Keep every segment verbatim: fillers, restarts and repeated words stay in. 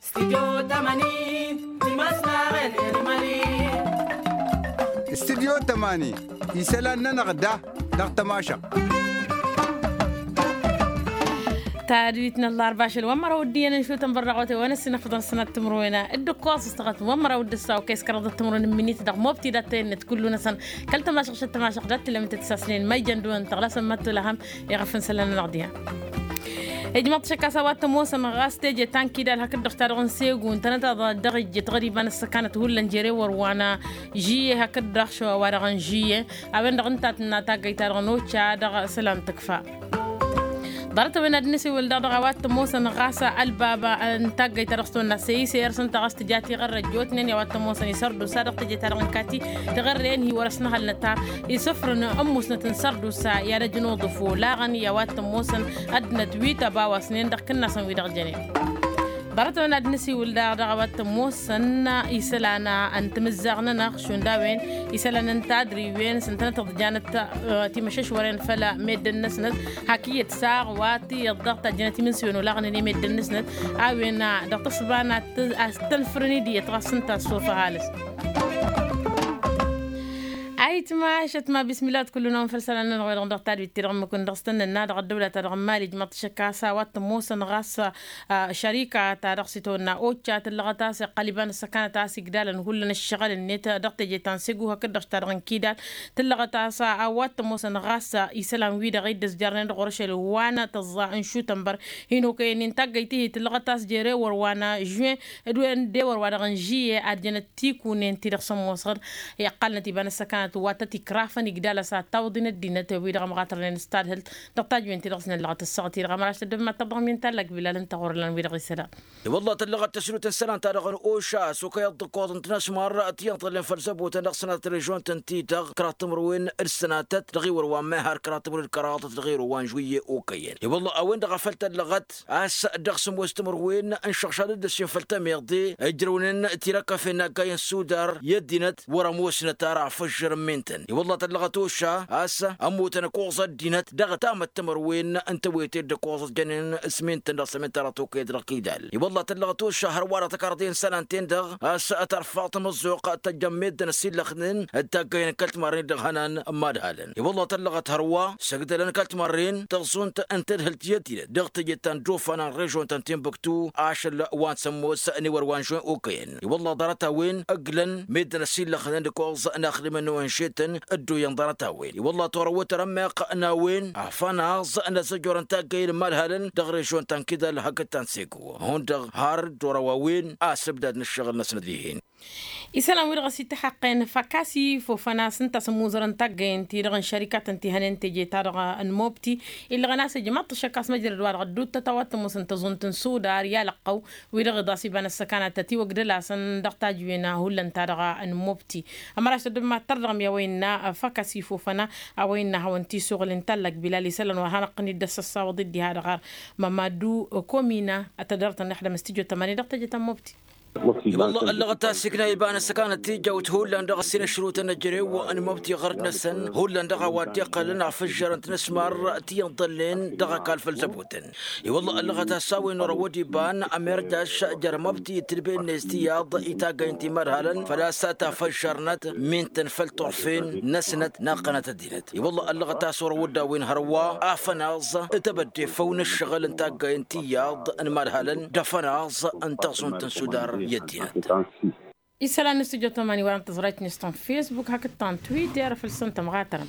استديو تمانين في مصنع الإرمالي. استديو تمانين يسألنا نغدا دغ تماشا تاريتنا الله أربعة ومرة ودينا نشوف تنبرعوتي وانا السنة فضل سنة تمروينا ادو كواس استغط ومرة ودسا وكيس كرض تمرون منيت دغ موبتي داتين تقولون سن كل تماشق شت تماشق دات لما تتساسنين ما يجندون تغلس ماتو لهم يغفن سلنا نغديها اجمعت شكا سوات موسم غاستي جتان كده الهكذا اختارون سيغون تنتا درجة تقريبا السكانة هولا نجري وروانا جي هكذا شو ورغن جي اوين دغنتا تناتا قيتارغنو تشا دغ سلام تكفى ضرت من النسي والدار غوات موسى نغاسة البابا انتاج يترستون نسي سيرسن تغست جاتي غير جوتنين يوات موسى يسردو صادق تجي ترغنكاتي تغرين هي ورسنها النتا يسفرن أموس نتنسردو سا يا رجنو ضفو لاغن يوات موسى أدنى دويتا باوا سنين دق كنا سنوي دغجنين ضرت من النسي والدار غوات موسى يسلانا أنت مزغنا نخشون داوين يسألنا نتادري وين سنتنا تضجانت تيمشش ورين فلا ميد النسند حكية ساغ واتي الضغط جنتي من سيون ولاغني ميد النسند اوين ضغط صبانا تنفرني دي تغسنتا الصوفة هالس عيت ما شت ما بسم الله كلنا نفرسنا نغير ضغط بالترغم كن ضغطنا النادر الدولة ترغمالي جمط شكاسة وات موسى نغاس شركة ترغسيتونا اوتشات اللغتاس قلبان السكانة تاسي قدالا نقول الشغل النت ضغط جيتان سيقو هكذا اشترغن كيدات تلغتاس اوات موسى نغاس يسلام ويدا غيد زجارين غرش الوانا تظا انشو تنبر هينو كاين انتاجيتي تلغتاس جيري وروانا جوين ادوين دي وروانا غنجيه ادجنت تيكونين تيرغسم وصغر يقالنا تيبان السكانة واتتي كرافن يقدال ساعة توضين الدينة ويدا مغاترين ستارهل تقتاج وين تلغسنا اللغة الصغتي رغم تدوم ما تبغى من تلك بلا لن تغور لن ويدا غيسلا والله تلغة تسلوت السلام تارغن اوشا سوكا يضقوط انتناش مرة تيانطل فلسب وتنغسنا تريجون تنتي تغ كراتم روين السناتات تغيور ومهر كراتم الكرات تغير وان جوية اوكيين والله اوين دغفلت اللغت اس دغسم واستمر وين انشخشاد الدسين فلتا ميغدي اجرونين تيركا فينا كاين سودار يدينت ورموسنا تارع فجر منتن والله تلغتوشا اسا اموتنا كوزا دينت دغتا متمروين انت ويتي دكوزا جنين اسمنتن دسمن تراتو كيد رقيدال والله تلغتوشا هرواره تكاردين سنتين دغ اسا ترفعت مزوق تجمد نسيل لخنن تاكاين كلت مارين دغهنان مادهالن والله تلغت هروا سجدلن كلت مارين تغسون انت هلتيتي دغت جتان جوفانا ريجون تنتين بكتو عاشل وان سموس اني وروان جوين اوكين والله درتا وين اقلن ميد نسيل لخنن دكوزا ناخذ منو شيتن ادو ينظرتها وين والله تروت رمق انا وين فناز انا سجور انت قيل مالهلن دغري شو انت كذا لحق تنسيكو هون دغ هار دوروا وين اسبداد نشغل نسنديهين إسلام ويرغسي تحقين فكاسي فوفنا سنتا سموزرن تاقين تيرغن شركات انتهانين تجي تارغا الموبتي اللي غناس جمعت شكاس مجرى الوار غدود تتوات مسنت زنتن سودا ريالقو ويرغ داسي بان السكانة تتي وقدلا سن دقتاج وينا هولن تارغا الموبتي أما راش تدوم ما ترغم يا وينا فكاسي فوفنا أوينا هونتي سوغلن تلق بلالي سلن وهانقني دس الصاو ضدي هذا غار مامادو كومينا أتدرت أن إحدى مستيجو تماني دقتاج تموبتي والله اللغة تاسكنا يبان السكانة تيجا وتهول لندغ السنة شروط النجري وأن مبتي غردنا سن هول لندغ واتيقا لنا فجر انت نسمار تينضلين دغا كالف الزبوتن والله اللغة تاساوي نورودي بان أميرداش جر مبتي تربين نستياض إتاقا انتي مرهلا فلا ساتا فجرنت من تنفل طرفين نسنت ناقنة الدينت والله اللغة تاسور ودا وين هروا آفناز تبدي فون الشغل انتاقا انتياض مرهلا دفناز انتصن تنسودار يدينت إسلا نستجو تماني وارم تزريت نستان فيسبوك هكتان تويتر في السنة مغاترم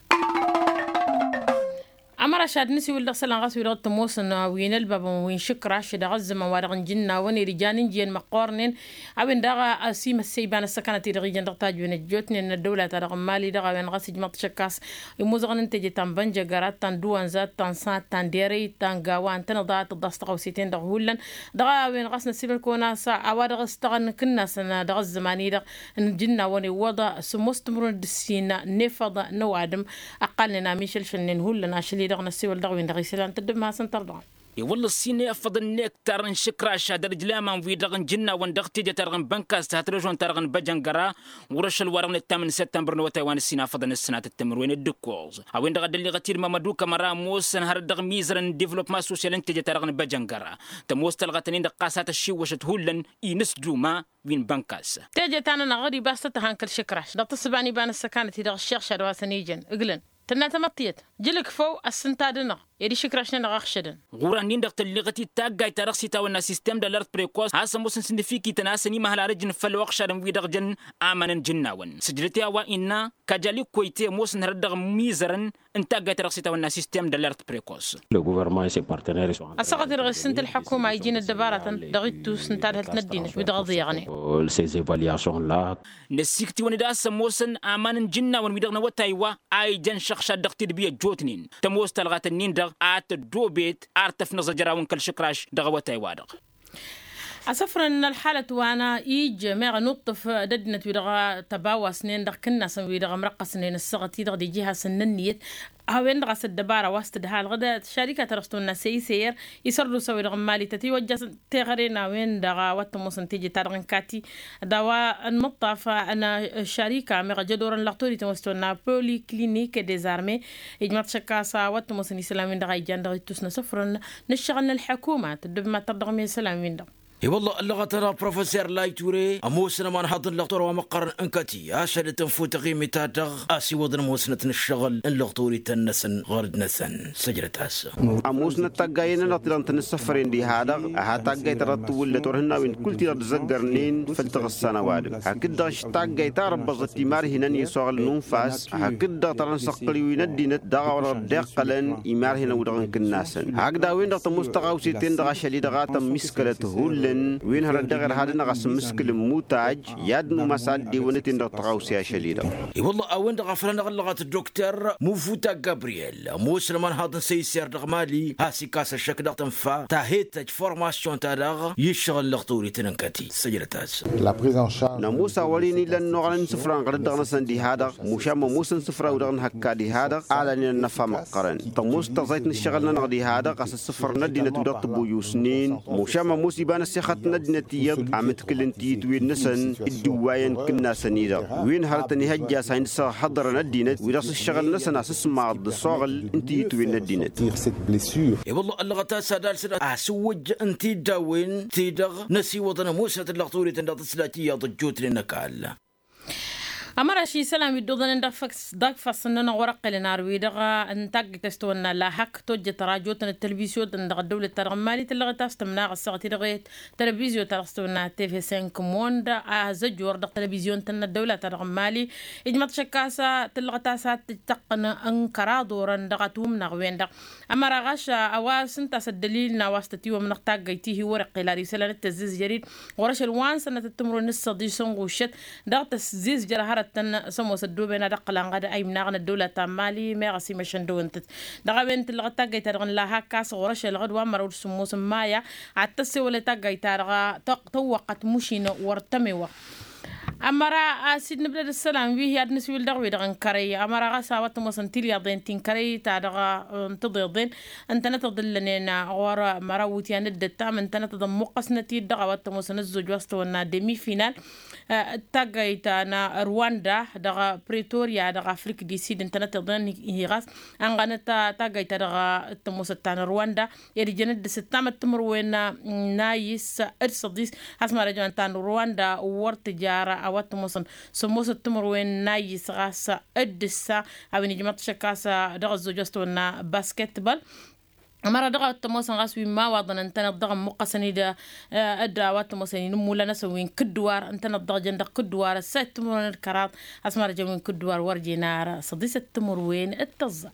أمر شاد نسي ولا سلام غاس ولا تموسنا وين الباب وين شكرا شد غز ما وارغن جنة وني رجال جين مقارنين أبن دغا أسيم السيبان السكنة تيرجين دغتاج وين جوتني إن الدولة ترغم مالي دغا وين غاس جمط شكاس يموزغن انتجي تان بنجا جرات تان دوان زات تان سات تان ديري تان غوان تان ضاعت الدستقو سيتين دغولن دغا وين غاس نسيب الكونا سا أوارغ استغن كنا سنة دغ الزماني دغ جنة وني وضع سمستمرون دسينا نفض نوادم أقلنا ميشل شنن هولنا شلي دغ نسي والدغ وين دغ يسلان تدم ما سنترضع والله السيني أفضل نيك ترن شكرا شهد رجلاما في دغن جنة وندغتي ترغن بنكاس تهترجون ترغن بجنقرا ورش الورن الثامن سبتمبر نوتا وان السينا فضل السنة التمروين الدكوز أوين دغد اللي غتير مامدو كمرا موس نهار دغ ميزرن ديفلوبما سوشيال انتجا ترغن بجنقرا تموس تلغتنين دقاسات الشي وشت هولن ينسدو ما بين بنكاس تيجي تانا نغري باستها هانكل شكراش دغ تصباني بان السكانة دغ الشيخ شرواسنيجن اقلن تنا تمطيت جلك فو السنتادنا يدي شكراشنا نغخشدن غورا نين دغت اللي غتي تاغاي تارخسي تاونا سيستم دالارت بريكوس هاسا موسن سندفيكي تناسني مهلا رجن فالوق شادن ويدغ جن امانن جناون سجلتي وا إنا كجالي كويتي موسن هردغ ميزرن انتاغاي تارخسي تاونا سيستم دالارت بريكوس لو غوفرمان سي بارتنير سو اسقط رغسنت الحكومه يجين الدباره دغيتو سنتاد تندين ويدغ ضيغني سي ايفالياسيون لا نسيكتي وندا موسن امانن جناون ويدغ نوتايوا اي جن شخص دغتي بي جوتنين تموس تلغاتنين دغ آت الدوبيت آرتف نزجراون كل شكراش دغوتاي وادغ أسفر أن الحالة وانا إيج ميغا نطف ددنت ويدغا تباوى سنين دغ كنا سن ويدغا مرقى سنين السغتي دغ دي جيها سننيت هاوين دغا سدبارة واستد هالغدا شركة ترستونا سيسير يسردو سوي دغ مالي تتي وجه تغرينا وين دغا واتموسن تيجي تارغن كاتي دوا المطافة أنا شركة ميغا جدورا لغتوري تمستونا بولي كلينيك ديزارمي إجمات شكاسا واتموسن إسلامين دغا يجان دغا يتوسنا سفرن نشغلنا الحكومة تدب ما تردغ من إسلامين دغ اي والله اللغة ترى بروفيسور لايتوري اموسنا ما نحضر اللغطور ومقرن انكتي عشان تنفوت غيمي تاتغ اسي وضن موسنة الشغل اللغطوري تنسن غرد نسن سجلت هسه اموسنا تاقاينا نطلان تنسفرين دي هذا ها تاقاي ترطول لتورهنا وين كل تيرد زقرنين فلتغ السنوات هكذا شتاقاي تاربز التمار هنا يسوغل ننفاس هكذا ترنسقلي ويندينت دغا ورد دقلن إمار هنا ودغن كناسن هكذا وين دغت مستغاوسي تندغا شلي دغاتا مسكلته وين هردغر هذا نغس مسكل موتاج يادنو مسال دي ونتين دغ تغاوسيا شليدا اي والله اوين دغ فرنا غلغات الدكتور موفوتا جابرييل موسلمان هذا سيسير دغ مالي هاسي كاس الشك دغ تنفا تاهيت فورماسيون تاع يشغل لغطوري تنكتي سجلتاس لا بريز ان شارج نموسا وليني لن نغلن سفران غد دغ نسن دي هذا مشام موسن سفرا ودغ هكا دي هذا على نفا مقرن تموس تزيت نشغلنا نغدي هذا قاس السفر ندينا تدق بو سنين مشام موسي بان خط ندنتيض عمت كلنتيت وين نسن الدواين كنا سنيدا وين هرتني هجا ساينس حضر ندينت وراس الشغل نسن اساس ما الصاغل انتيت وين ندينت اي والله اللغه سادال سدا اسوج انتي داوين تيدغ نسي وطن موسى اللغطوري تندط سلاتيه ضجوت لنكال أمر شيء سلام يدودن دفكس دفكس إننا ورق لنار ويدغا انتاج تستونا لا حق توجه تراجوت التلفزيون دغ الدولة ترغمالي تلغى تستمنا الساعة تلغى تلفزيون ترستونا تي في خمسة موند أزجور دغ تلفزيون تن الدولة ترغمالي إجمات شكاسة تلغى تاسات تقن أنكرا دورا دغ توم نغوين دغ أمر غش أواس انت الدليل نواستي ومن نحتاج جيتيه ورق لا رسالة تزيز جريد ورش الوان سنة التمر نص دي سنغوشت دغ تزيز جرهرة تن سمو سدو بين دقلان غدا أي مناغن الدولة تامالي مغسي مشندو انت دغا بنت لغتا جيتارغن لا هكاس ورش الغد وامر سمو سمايا عتسي ولا تاغي تارغا توقت مشين ورتمي أمرا سيدنا بلاد السلام ويه ياد نسوي الدغوي دغن كري أمرا غسا واتمو سنتيليا ضين تين كري تادغا انتضي ضين انت نتضلنينا غورا مراوتي ندتا من تنتضم مقسنتي دغا واتمو سنزوج وستونا ديمي فينال تاغيتانا رواندا دغا بريتوريا دغا افريك دي سيد انت نتضن هيغاس انغانتا تاغيتا دغا تموستان رواندا يدي جند ستام تمروينا نايس ارصديس اسمع رجوان تان رواندا ورتجارة awat musan so musa tumurwen nayi sasa edsa awini jimat shakasa daga josto na basketball amara daga tumusan gaswi ma wadan antana daga muqasani da adda wat musan numula nasawin kudwar antana daga janda kudwar sat tumurwen karat asmar jawin kudwar warjinar sadisat tumurwen التزا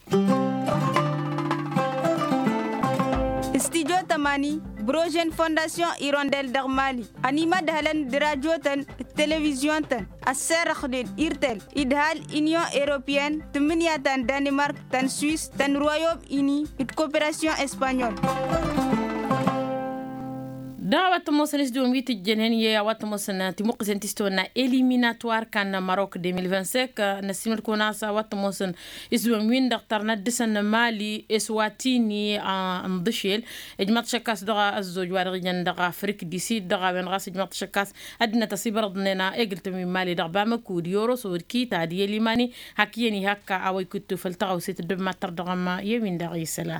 Studio Tamani, Brogen Fondation Hirondelle d'Armali, Anima Dahlan de Radio Tan, Télévision Tan, Asser Khdel, Irtel, Idhal, Union Européenne, Tmenia Tan, Danemark, Tan Suisse, Tan Royaume-Uni, et Coopération Espagnole. دعوة موسن دوم ويت الجنينية وات موسن تمقزن تستونا إليميناتوار كان ماروك ألفين وخمسة نسيم الكوناسا وات موسن إسوام وين دكتورنا دسن مالي إسواتيني أندشيل إجماع شكاس دغا الزوج وارجين دغا فريك دي سي دغا بين غاس إجماع شكاس أدنى تصيب رضنا إجلت من مالي دغبا مكود يورو سوركي تعدي ليماني حكيني هكا أو يكتو فلتغو سيت دب ما تردغا ما يمين دغي سلا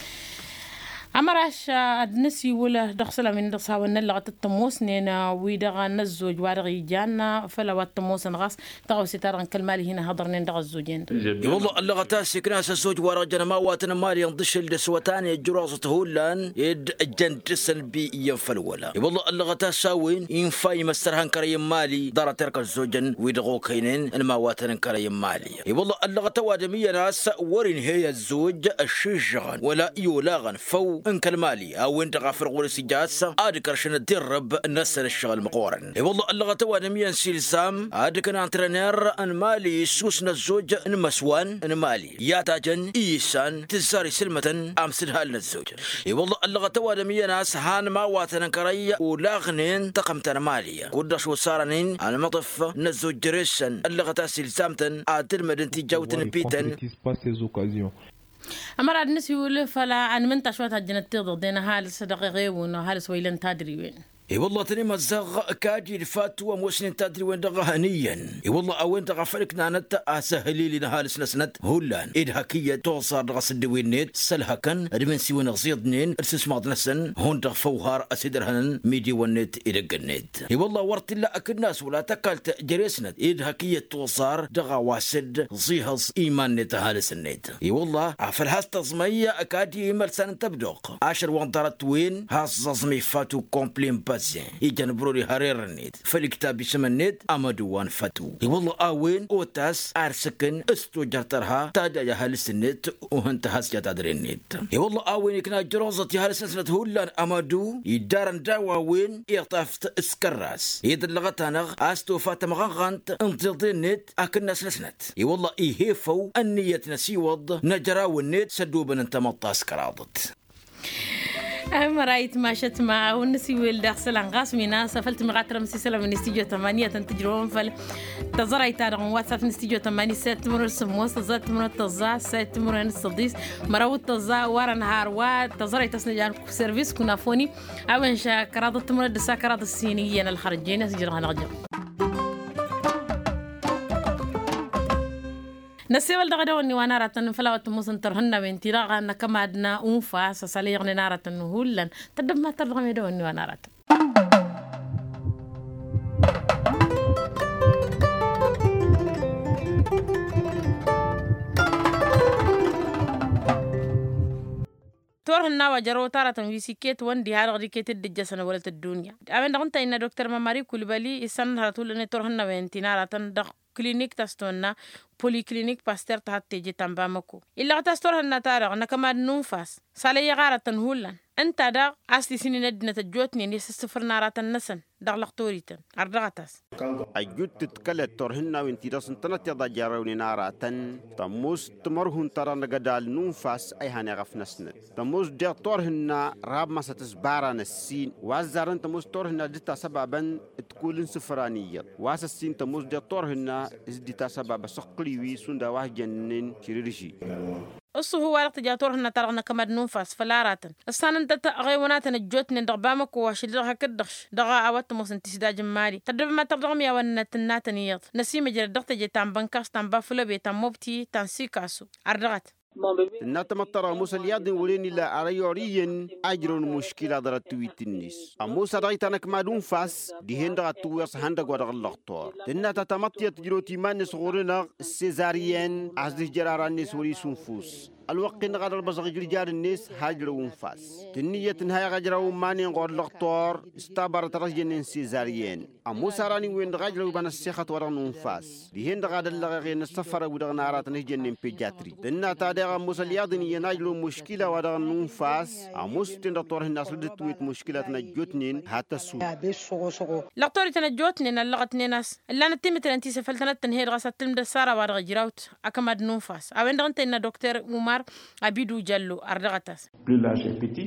أمراش أدنسي ولا دخسلا من دخسها ونلغة التموس نينا ويدغا نزوج وارغي جانا فلا والتموس نغاس تغو ستارغن كالمالي هنا هضر نندغ الزوجين والله اللغة تاسي كناس الزوج وارجنا ما واتنا مالي ينضش الدسوتاني الجرازة هولان يد الجندسن بي ينفلولا والله اللغة تاساوين ينفاي مسترهن كريم مالي دار ترك الزوجن ويدغو كينين انما واتنا كريم مالي والله اللغة توادمية ناس ورين هي الزوج الشجغن ولا يولاغن فو انك المالي او انت غافر غول سجاسة ادك رشن الدرب نسل الشغل مقورن اي والله اللغة توانميا سيلسام ادك انترينير ان مالي سوسنا الزوج ان مسوان ان مالي يا تاجن ايسان تزاري سلمة امسلها لنا الزوج اي والله اللغة توانميا ناس هان ما واتنا كري ولاغنين تقمتنا مالية قدش وصارنين انا مطف نزوج دريسن اللغة تاسيلسامتن ادر مدنتي جوتن بيتن أمر الناس يقول فلا عن من تشوات الجنة ضدنا هالس دقيقة وهالس ويلن تدري وين اي والله تاني ما زغ كاجي الفاتو وموسن تدري وين دغا هنيا اي والله او انت غفلك نانت اسهلي لي نهالس نسنت هولان ادهكيه توصار دغا سدوين نيت سلهكن ادمن سي وين غزيدنين ارسس ماض نسن هون دغ فوهار اسدرهن ميدي ونت ادقنيت اي والله ورت لا اكل ناس ولا تكلت جريسنت ادهكيه توصار دغا واسد زيهز ايمان نت هالس نيت اي والله عفل هاس تزميه اكادي مرسن تبدوق عشر وانطرت وين هاس زمي فاتو كومبلين يجن بروري هريرنيت فالكتاب يسمنيت أمدوان فتو والله آوين أوتاس أرسكن استو جرترها تادا يهالسنيت وهنت هاس جتادرينيت والله آوين يكنا جروزة يهالسنت هولان أمدو يدارن داواوين يغطافت اسكراس يدر لغتانغ أستو فاتم غنغانت انتظرينيت أكنا سنسنت والله إيهيفو النية نسيوض نجراونيت سدوبن انت مطاس كراضت أهم رأيت ما شت مع ونسي والدخل عن غاس منا سفلت مغاترة مسلسلة من استديو ثمانية تنتجرون فل تزرع تارغ واتساب من استديو ثمانية سات مرة سموس تزرع مرة تزرع سات مرة الصديس مروت تزرع ورا نهار وات تزرع تسنجان سيرفيس كنا فوني أول شا كرادة مرة دسا كرادة الصينية الخارجية سجلها نرجع نسيبل دغدوني وانا راتن فلاوت موسن ترهنا بنتي راغا انك ما عدنا انفا سساليغني نارتن هولن تدب ما ترغمي دوني وانا راتن تورهنا وجرو تارة ويسيكيت وندي هارغ كيت الدجسن ولت الدنيا أبن دغنت إن دكتور ماماري كولبالي إسان هاتول إن تورهنا بنتي نارتن دغ كلينيك تستونا بولي كلينيك باستر تحت تيجي تنبامكو إلا تستور هالنتارغ نكما نوفاس سالي غارة هولا أنت دا أصلي سنين ندنا تجوتني نيس السفر نارة النسن دغلق توريتن أردغتاس أجود تتكلت تورهنا وانتي رسن تنتيضا جاروني نارة تموس تمرهن ترى نقدال نوفاس أي هاني غفنسن تموس دير تورهنا راب ما ستسباران السين وازارن تموس تورهنا ديتا سببا تكولن سفرانية واس السين تموس دير تورهنا ديتا سببا سقليوي سندا واه جنين شريرشي أصو هو وقت جاتور هنا ترغنا كماد نوفاس فلاراتن السان انت غيوناتن الجوتن دغبامك واشدغها كدخش دغا عوات موسن تسداج مالي تدب ما ترغم يا ون تناتنيات نسيم جر دغت جي تام بنكاس تام بافلو بي تام موبتي تام سيكاسو أردغت الناتا مطرة موسى الياد ولين لا أريوريين أجر مشكلة درت تويتنيس موسى رايتانك مالون فاس دي هندغا تويرس هندغ ودغ اللغطور الناتا تمطية تجروتي مان صغورنا سيزاريين عزيز جراران نسوري سنفوس الوقت نغادر البصغ رجال الناس هاجروا ونفاس تنية نهاية غجروا ماني نغور لغطور استابر ترجين سيزاريين أمو ساراني وين غجروا بنا السيخة ورن ونفاس دهين غادر لغين السفر ودغ نارات نهجن بيجاتري تنا تادغ مسليادني يناجلوا مشكلة ودغ نفاس أمو ستين دكتور الناس لدتويت مشكلة نجوتنين حتى سو لغطوري تنجوتنين اللغة ناس اللي نتيمة الانتي سفلتنا تنهير غاسة تلمد السارة ودغ جراوت أكمد نفاس أوين دغنت إن دكتور عمر Abidou Diallo Ardagatas. Plus l'âge est petit,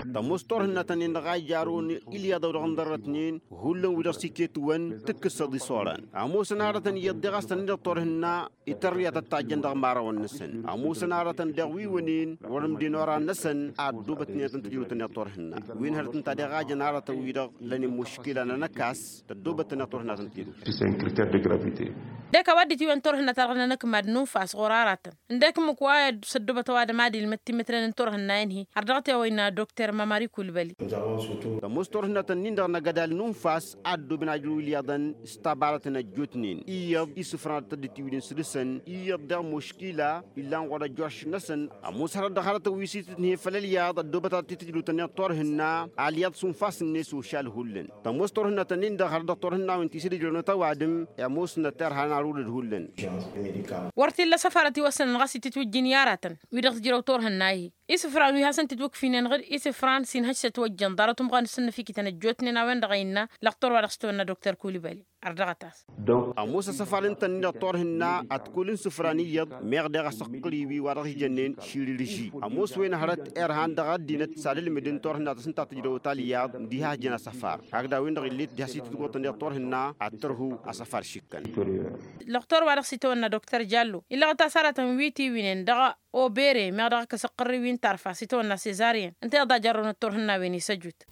تمستور هنا تنين غاي جارون إليا دور غندرتنين هولن ودرسيكيت وان تكسدي صوران عمو سنارة يدغاس تنين طور هنا يتريا تتاجن دغ مارا ونسن عمو سنارة دغوي ونين ورم دينورا نسن عدوبت نيتن تجيو تنين طور هنا وين هرتن تدغا جنارة تويدغ لني مشكلة نكاس تدوبت تنين طور هنا تنتيدو دك ودي تيوان طور هنا ترغنا نك مدنو فاس غرارة عندك مكوايد سدوبة واد مادي المتي مثلا طور هنا ينهي أرضغتي وينا دكتور ماماري كولبالي تمستور هنا تنين دغنا قدال نوفاس عدو بناجلو اليادن استابالتنا جوتنين إياب إسفران تدي تيوين سدسن إياب دا مشكلة إلا ودا جوش نسن أموس هرد دخلت ويسيتني فللياد الدوبة تتجلو تنين طور هنا عالياد سنفاس الناس وشال هولن تمستور هنا تنين دغنا طور هنا وانتي سيدي جلو نتوادم يموس نتر هنا رول الهولن ورتي الله سفارتي وصلنا غاسي تتوجين يارة ويدغت جلو طور هناي إسفران ويهاسن تتوقفين غير إسفران سين هش توجن دارتهم غان سن فيك تنجوتني ناوين دغينا لقطور ورقستونا دكتور كوليبالي أردغتاس أموس سفارين تنين طور هنا أتكولين سفرانية مغدغ سقليوي ورغ جنين شيريلجي أموس وين هرت إرهان دغا دينت سالي المدين طور هنا تسن تتجرو تالياد ديها جنا سفار هكذا وين دغيليت ديهاسي تتوقع تنين طور هنا أترهو أسفار شكا لقطور ورقستونا دكتور جالو إلا غتاسارة ويتي وينين دغا أو بيري مغدغ كسقري وين تعرفا سيتونا سيزاريان انت أضا جرون الطور هنا وين يسجد